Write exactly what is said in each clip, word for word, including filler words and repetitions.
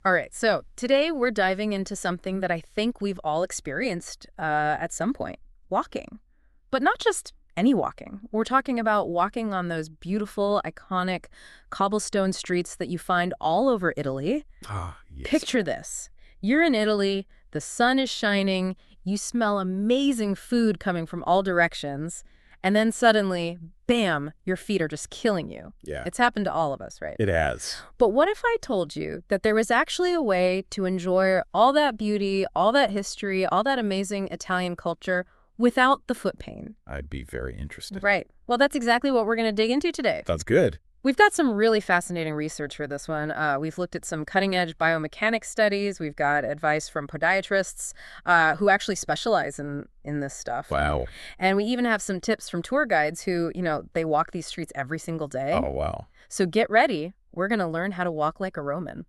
All right, so today we're diving into something that I think we've all experienced uh, at some point, walking. But not just any walking. We're talking about walking on those beautiful, iconic cobblestone streets that you find all over Italy. Ah, yes. Picture this. You're in Italy, the sun is shining, you smell amazing food coming from all directions, and then suddenly, bam, your feet are just killing you. Yeah, It's happened to all of us, right? it has. But what if I told you that there was actually a way to enjoy all that beauty, all that history, all that amazing Italian culture without the foot pain? I'd be very interested. Right. Well, that's exactly what we're going to dig into today. Sounds good. We've got some really fascinating research for this one. Uh, we've looked at some cutting-edge biomechanics studies. We've got advice from podiatrists uh, who actually specialize in, in this stuff. Wow. And we even have some tips from tour guides who, you know, they walk these streets every single day. Oh, wow. So get ready. We're going to learn how to walk like a Roman.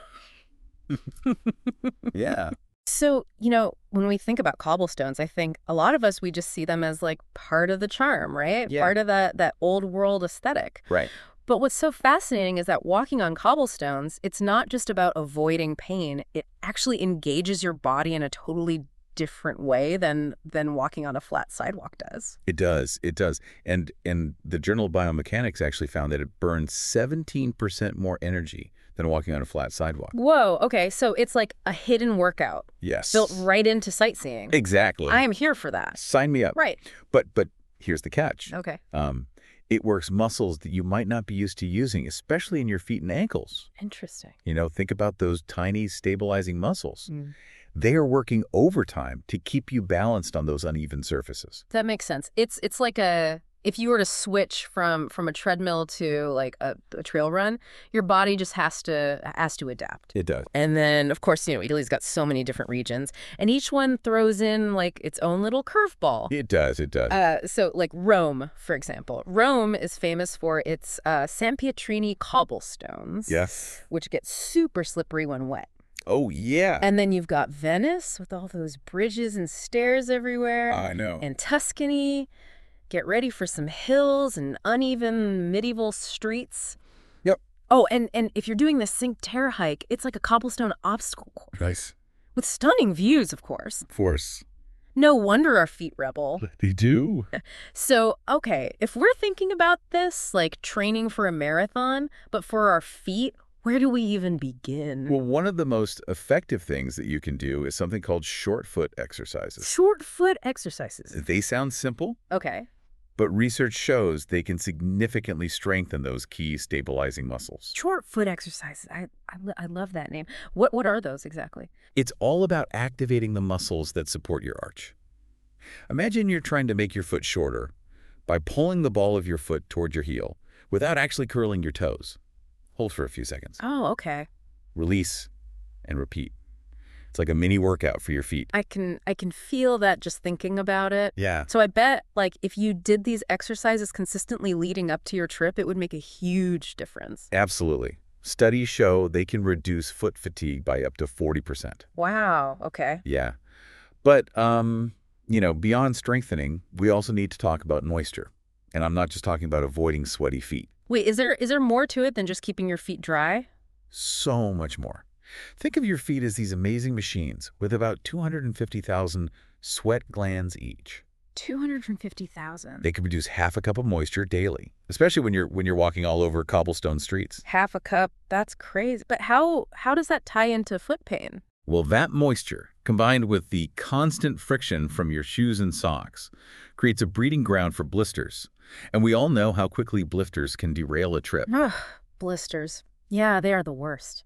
Yeah. So, you know, when we think about cobblestones, I think a lot of us, we just see them as like part of the charm, right? Yeah. Part of that, that old world aesthetic. Right. But what's so fascinating is that walking on cobblestones, it's not just about avoiding pain. It actually engages your body in a totally different way than than walking on a flat sidewalk does. It does. It does. And and the Journal of Biomechanics actually found that it burns seventeen percent more energy than walking on a flat sidewalk. Whoa, okay, so it's like a hidden workout Yes. built right into sightseeing. Exactly. I am here for that. Sign me up. Right. But but here's the catch. Okay. Um, it works muscles that you might not be used to using, especially in your feet and ankles. Interesting. You know, think about those tiny stabilizing muscles. Mm. They are working overtime to keep you balanced on those uneven surfaces. That makes sense. It's it's like a if you were to switch from from a treadmill to like a, a trail run, your body just has to has to adapt. It does. And then, of course, you know, Italy's got so many different regions, and each one throws in like its own little curveball. It does. It does. Uh, so, like Rome, for example. Rome is famous for its uh, San Pietrini cobblestones, Yes. which get super slippery when wet. Oh, yeah. And then you've got Venice with all those bridges and stairs everywhere. I know. And Tuscany. Get ready for some hills and uneven medieval streets. Yep. Oh, and, and if you're doing the Cinque Terre hike, it's like a cobblestone obstacle course. Nice. With stunning views, of course. Force. No wonder our feet rebel. They do. So, okay, if we're thinking about this, like training for a marathon, but for our feet, where do we even begin? Well, one of the most effective things that you can do is something called short foot exercises. Short foot exercises. They sound simple, Okay. but research shows they can significantly strengthen those key stabilizing muscles. Short foot exercises. I, I, lo- I love that name. What, what are those exactly? It's all about activating the muscles that support your arch. Imagine you're trying to make your foot shorter by pulling the ball of your foot toward your heel without actually curling your toes. Hold for a few seconds. Oh, okay. Release and repeat. It's like a mini workout for your feet. I can I can feel that just thinking about it. Yeah. So I bet like if you did these exercises consistently leading up to your trip, it would make a huge difference. Absolutely. Studies show they can reduce foot fatigue by up to forty percent. Wow. Okay. Yeah. But, um, you know, beyond strengthening, we also need to talk about moisture. And I'm not just talking about avoiding sweaty feet. Wait, is there is there more to it than just keeping your feet dry? So much more. Think of your feet as these amazing machines with about two hundred fifty thousand sweat glands each. two hundred fifty thousand. They can produce half a cup of moisture daily, especially when you're when you're walking all over cobblestone streets. Half a cup. That's crazy. But how how does that tie into foot pain? Well, that moisture, combined with the constant friction from your shoes and socks, creates a breeding ground for blisters. And we all know how quickly blisters can derail a trip. Ugh, blisters. Yeah, they are the worst.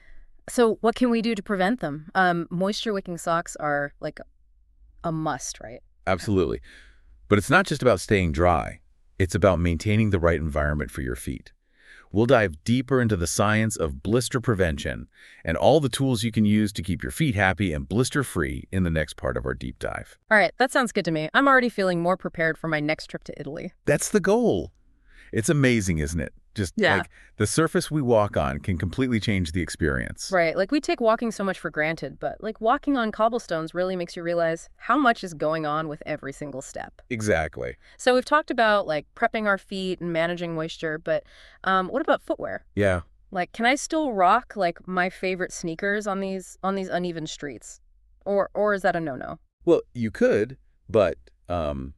So what can we do to prevent them? Um, moisture-wicking socks are like a must, right? Absolutely. But it's not just about staying dry. It's about maintaining the right environment for your feet. We'll dive deeper into the science of blister prevention and all the tools you can use to keep your feet happy and blister-free in the next part of our deep dive. All right, that sounds good to me. I'm already feeling more prepared for my next trip to Italy. That's the goal. It's amazing, isn't it? Just Yeah. like the surface we walk on can completely change the experience. Right, like we take walking so much for granted, but like walking on cobblestones really makes you realize how much is going on with every single step. Exactly. So we've talked about like prepping our feet and managing moisture, but um, what about footwear? Yeah. Like, can I still rock like my favorite sneakers on these on these uneven streets? Or or is that a no-no? Well, you could, but um,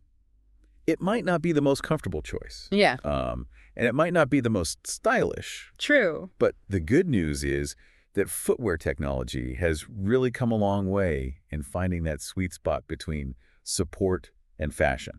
it might not be the most comfortable choice. Yeah. Um, and it might not be the most stylish. True. But the good news is that footwear technology has really come a long way in finding that sweet spot between support and fashion.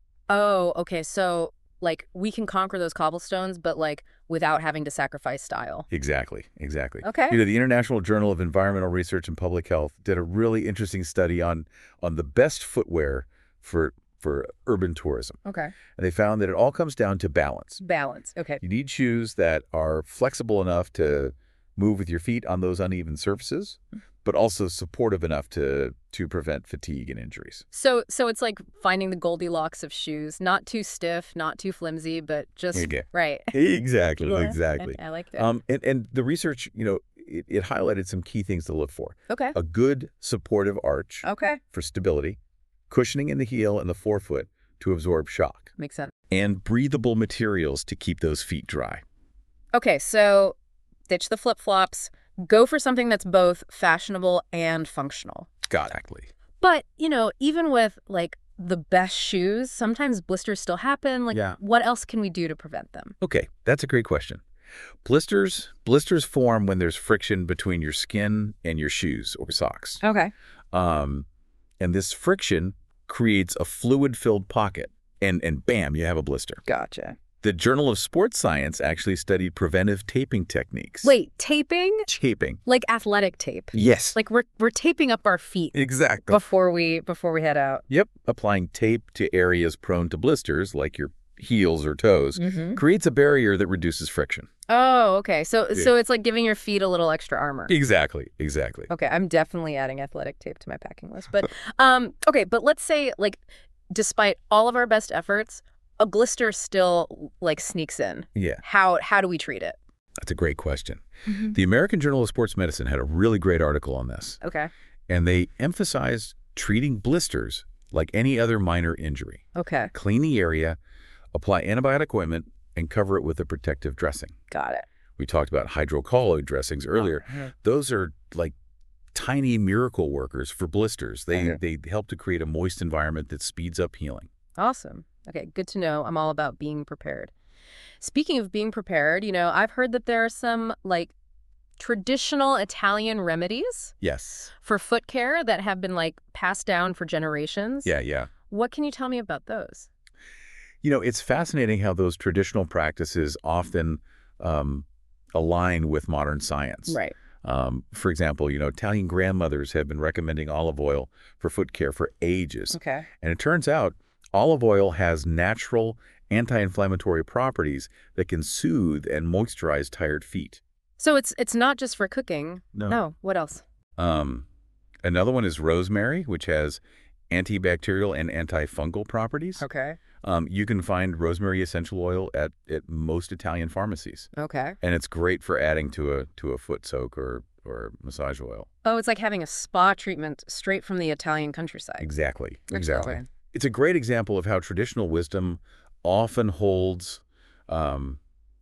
Oh, okay. So, like, we can conquer those cobblestones, but, like, without having to sacrifice style. Exactly, exactly. Okay. You know, the International Journal of Environmental Research and Public Health did a really interesting study on on the best footwear for for urban tourism. Okay. And they found that it all comes down to balance. Balance. Okay. You need shoes that are flexible enough to move with your feet on those uneven surfaces, but also supportive enough to to prevent fatigue and injuries. So, so it's like finding the Goldilocks of shoes. Not too stiff, not too flimsy, but just Okay. right. Exactly, Yeah. exactly. I like that. Um, and, and the research, you know, it, it highlighted some key things to look for. Okay. A good supportive arch Okay. for stability, cushioning in the heel and the forefoot to absorb shock, Makes sense. and breathable materials to keep those feet dry. Okay, so ditch the flip-flops. Go for something that's both fashionable and functional. Got it. Exactly. But, you know, even with, like, the best shoes, sometimes blisters still happen. Like, Yeah. what else can we do to prevent them? Okay, that's a great question. Blisters, blisters form when there's friction between your skin and your shoes or socks. Okay. Um, and this friction creates a fluid-filled pocket, and, and bam, you have a blister. Gotcha. The Journal of Sports Science actually studied preventive taping techniques. Wait, taping? Taping. Like athletic tape. Yes. Like we're we're taping up our feet Exactly. before we before we head out. Yep. Applying tape to areas prone to blisters, like your heels or toes, Mm-hmm. creates a barrier that reduces friction. Oh, okay. So Yeah. so it's like giving your feet a little extra armor. Exactly. Exactly. Okay, I'm definitely adding athletic tape to my packing list. But um okay, but let's say like despite all of our best efforts, a blister still like sneaks in. Yeah, How how do we treat it? that's a great question. The American Journal of Sports Medicine had a really great article on this, Okay. and they emphasized treating blisters like any other minor injury. Okay. Clean the area, apply antibiotic ointment, and cover it with a protective dressing. Got it. We talked about hydrocolloid dressings earlier. Oh, Those are like tiny miracle workers for blisters. They Okay. they help to create a moist environment that speeds up healing. awesome. Okay, good to know. I'm all about being prepared. Speaking of being prepared, you know, I've heard that there are some like traditional Italian remedies Yes. for foot care that have been like passed down for generations. Yeah, yeah. What can you tell me about those? You know, it's fascinating how those traditional practices often um, align with modern science. Right. Um, for example, you know, Italian grandmothers have been recommending olive oil for foot care for ages. Okay. And it turns out olive oil has natural anti-inflammatory properties that can soothe and moisturize tired feet. So it's it's not just for cooking. No. No. What else? Um, another one is rosemary, which has antibacterial and antifungal properties. Okay. Um, you can find rosemary essential oil at, at most Italian pharmacies, Okay. and it's great for adding to a to a foot soak or or massage oil. Oh, it's like having a spa treatment straight from the Italian countryside. Exactly, That's exactly. lovely. It's a great example of how traditional wisdom often holds um,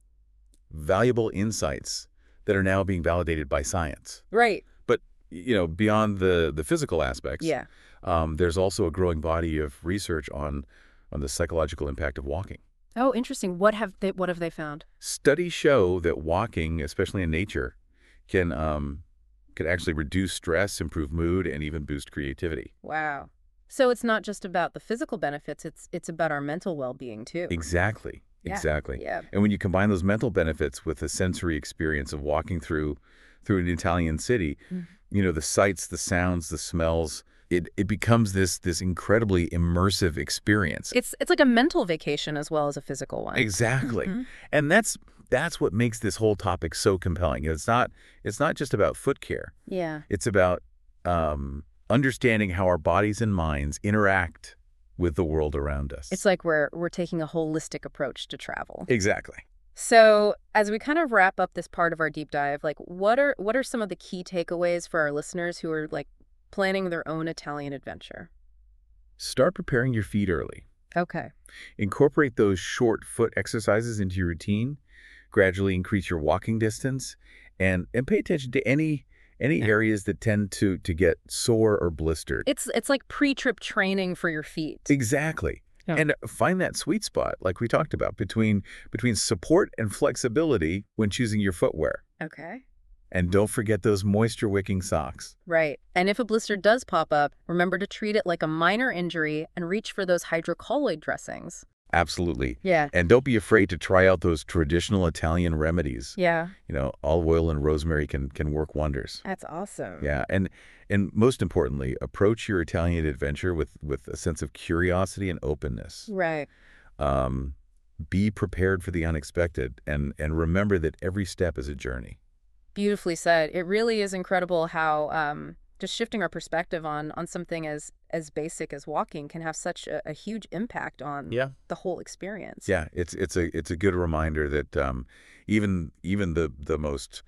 valuable insights that are now being validated by science. Right. But you know, beyond the the physical aspects, Yeah. um, there's also a growing body of research on on the psychological impact of walking. Oh, interesting. What have they what have they found? Studies show that walking, especially in nature, can um, can actually reduce stress, improve mood, and even boost creativity. Wow. So it's not just about the physical benefits, it's it's about our mental well-being too. Exactly, Yeah. exactly. Yeah. And when you combine those mental benefits with the sensory experience of walking through through an Italian city, Mhm. you know, the sights, the sounds, the smells, it it becomes this this incredibly immersive experience. It's it's like a mental vacation as well as a physical one. Exactly. Mhm. And that's that's what makes this whole topic so compelling. It's not it's not just about foot care. Yeah. It's about um, understanding how our bodies and minds interact with the world around us. It's like we're we're taking a holistic approach to travel. Exactly. So, as we kind of wrap up this part of our deep dive, like what are what are some of the key takeaways for our listeners who are like planning their own Italian adventure? Start preparing your feet early. Okay. Incorporate those short foot exercises into your routine gradually increase your walking distance, and, and pay attention to any any areas that tend to, to get sore or blistered. It's, it's like pre-trip training for your feet. Exactly. Yeah. And find that sweet spot, like we talked about, between between support and flexibility when choosing your footwear. Okay. And don't forget those moisture-wicking socks. Right. And if a blister does pop up, remember to treat it like a minor injury and reach for those hydrocolloid dressings. Absolutely. Yeah. And don't be afraid to try out those traditional Italian remedies. Yeah. You know, olive oil and rosemary can can work wonders. That's awesome. Yeah, and and most importantly, approach your Italian adventure with with a sense of curiosity and openness. Right. Um, be prepared for the unexpected, and and remember that every step is a journey. Beautifully said. It really is incredible how um, just shifting our perspective on on something as as basic as walking can have such a, a huge impact on Yeah. the whole experience. Yeah, it's it's a it's a good reminder that um, even even the the most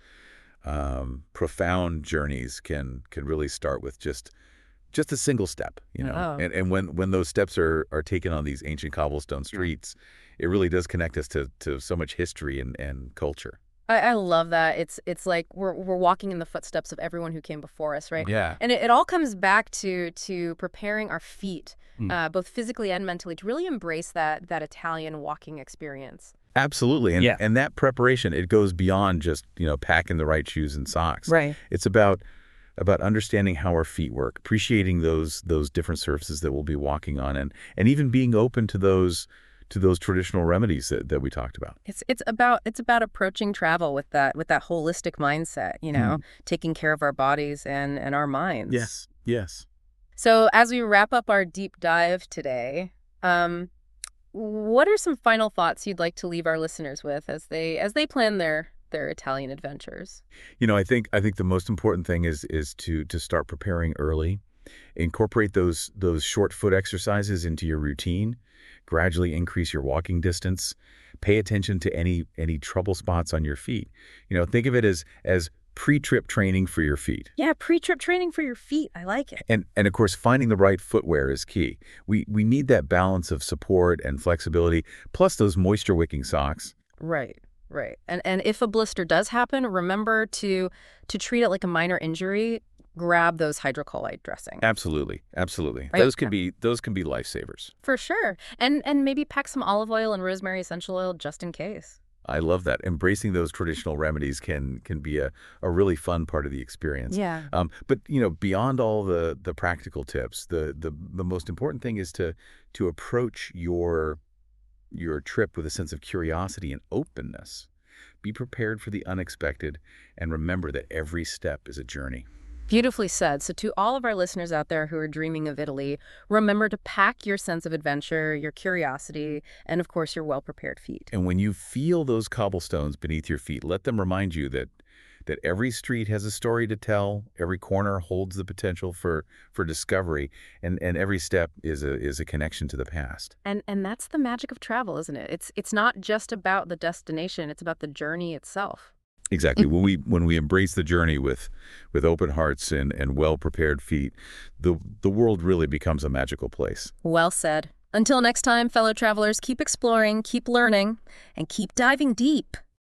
um, profound journeys can can really start with just just a single step, you know. Oh. And and when when those steps are are taken on these ancient cobblestone streets, it really does connect us to to so much history and and culture. I, I love that. It's it's like we're we're walking in the footsteps of everyone who came before us, right? Yeah. And it, it all comes back to to preparing our feet, Mm. uh, both physically and mentally, to really embrace that that Italian walking experience. Absolutely. And Yeah. and that preparation, it goes beyond just, you know, packing the right shoes and socks. Right. It's about about understanding how our feet work, appreciating those those different surfaces that we'll be walking on, and and even being open to those to those traditional remedies that, that we talked about. It's it's about it's about approaching travel with that with that holistic mindset, you know, taking care of our bodies and and our minds. Yes. So as we wrap up our deep dive today, um, what are some final thoughts you'd like to leave our listeners with as they as they plan their their Italian adventures? You know, I think I think the most important thing is is to to start preparing early. Incorporate those those short foot exercises into your routine. Gradually increase your walking distance. Pay attention to any any trouble spots on your feet. You know, think of it as as pre-trip training for your feet. Yeah, pre-trip training for your feet. I like it. And and of course, finding the right footwear is key. We we need that balance of support and flexibility, plus those moisture wicking socks. Right, right. And and if a blister does happen, remember to to treat it like a minor injury. Grab those hydrocolloid dressings. Absolutely, absolutely. Right. Those can be those can be lifesavers. For sure. And and maybe pack some olive oil and rosemary essential oil just in case. I love that. Embracing those traditional remedies can can be a, a really fun part of the experience. Yeah. Um, but you know, beyond all the the practical tips, the the the most important thing is to to approach your your trip with a sense of curiosity and openness. Be prepared for the unexpected, and remember that every step is a journey. Beautifully said. So to all of our listeners out there who are dreaming of Italy, remember to pack your sense of adventure, your curiosity, and of course your well-prepared feet. And when you feel those cobblestones beneath your feet, let them remind you that that every street has a story to tell, every corner holds the potential for for discovery, and and every step is a is a connection to the past. And and that's the magic of travel, isn't it? It's it's not just about the destination, it's about the journey itself. Exactly. When we when we embrace the journey with with open hearts and, and well-prepared feet, the the world really becomes a magical place. Well said. Until next time, fellow travelers, keep exploring, keep learning, and keep diving deep